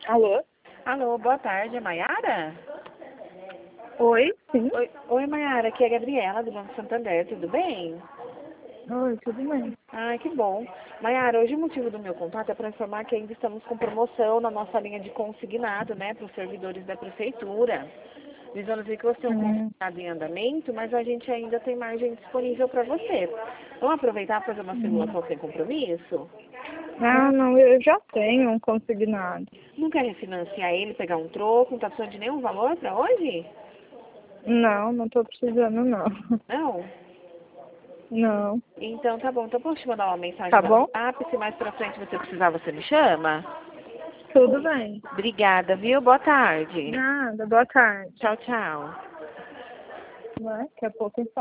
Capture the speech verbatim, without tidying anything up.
Alô? Alô, boa tarde, é Maiara? Oi, sim. Oi, oi Maiara, aqui é a Gabriela do Banco Santander, tudo bem? Oi, tudo bem? Ai, que bom. Maiara, hoje o motivo do meu contato é para informar que ainda estamos com promoção na nossa linha de consignado, né, para os servidores da prefeitura. Visando ver que você é um Hum. consignado em andamento, mas a gente ainda tem margem disponível para você. Vamos aproveitar para fazer uma Hum. simulação sem compromisso? Ah, não, eu já tenho um consignado. Não quer refinanciar ele, pegar um troco, não está precisando de nenhum valor para hoje? Não, não tô precisando, não. Não? Não. Então tá bom, então posso te mandar uma mensagem Tá no bom? WhatsApp, se mais pra frente você precisar, você me chama? Tudo bem. Obrigada, viu? Boa tarde. Nada, boa tarde. Tchau, tchau. Vai, daqui a pouco eu